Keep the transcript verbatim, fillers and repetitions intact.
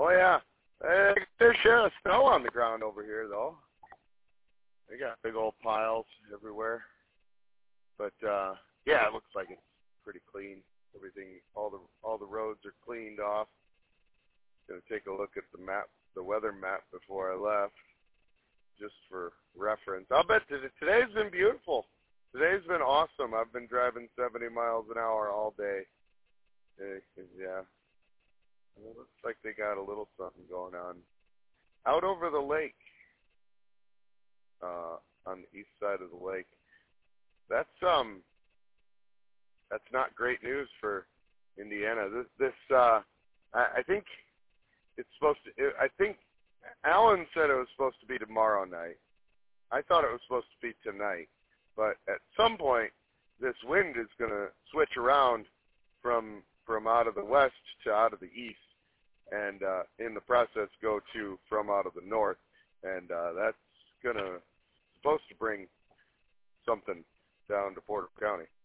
Oh yeah, uh, there's share of snow on the ground over here though. They got big old piles everywhere. But uh, yeah, it looks like it's pretty clean. Everything, all the all the roads are cleaned off. Gonna take a look at the map, the weather map before I left, just for reference. I'll bet that today's been beautiful. Today's been awesome. I've been driving seventy miles an hour all day. Yeah. It looks like they got a little something going on out over the lake, uh, on the east side of the lake. That's um, that's not great news for Indiana. This, this, uh, I, I think it's supposed to. I think Alan said it was supposed to be tomorrow night. I thought it was supposed to be tonight, but at some point, this wind is going to switch around from from out of the west to out of the east, and uh, in the process go to from out of the north, and uh, that's gonna supposed to bring something down to Porter County.